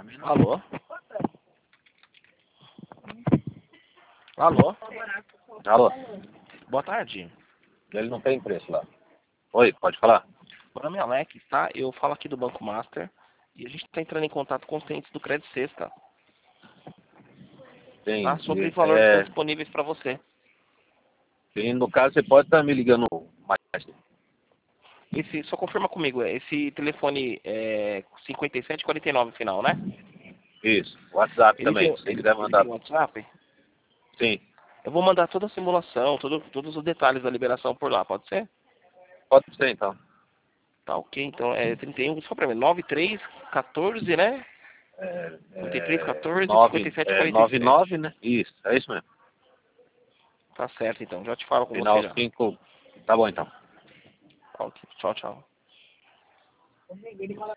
Alô? Alô? Alô? Boa tarde. Ele não tem preço lá. Oi, pode falar? Meu nome é Alex, tá? Eu falo aqui do Banco Master e a gente está entrando em contato com os clientes do Crédito Sexta, Tem. tá? Sobre valores que estão disponíveis para você. E no caso, você pode estar me ligando mais. Só confirma comigo, esse telefone é 5749 final, né? Isso. WhatsApp Ele também, tem, se você quiser ele mandar. tem WhatsApp? Sim. Eu vou mandar toda a simulação, todos os detalhes da liberação por lá, pode ser? Pode ser, então. Tá ok, então é 31, só pra mim, 9314, né? 9314, 5746. 99, né? Isso, é isso mesmo. Tá certo então, já te falo com você Final já. 5. Tá bom, então. Ok, tchau, tchau.